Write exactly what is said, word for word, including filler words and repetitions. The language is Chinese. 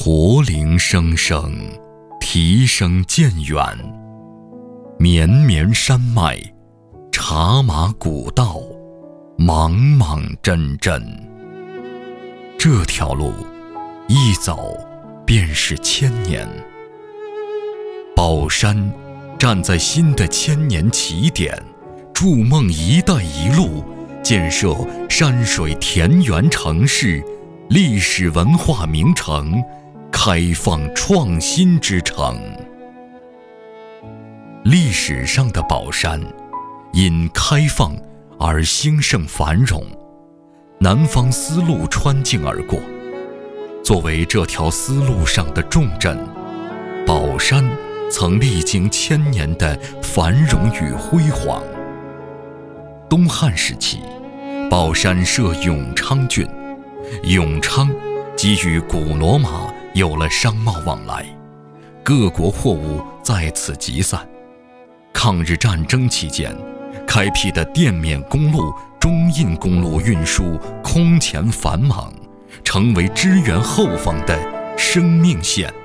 驼铃声声，蹄声渐远。绵绵山脉，茶马古道，莽莽真真。这条路一走便是千年。宝山站在新的千年起点，筑梦一带一路，建设山水田园城市，历史文化名城，开放创新之城。历史上的宝山因开放而兴盛繁荣，南方丝路穿境而过。作为这条丝路上的重镇，宝山曾历经千年的繁荣与辉煌。东汉时期，宝山设永昌郡，永昌即与古罗马有了商贸往来，各国货物在此集散。抗日战争期间，开辟的滇缅公路、中印公路运输空前繁忙，成为支援后方的生命线。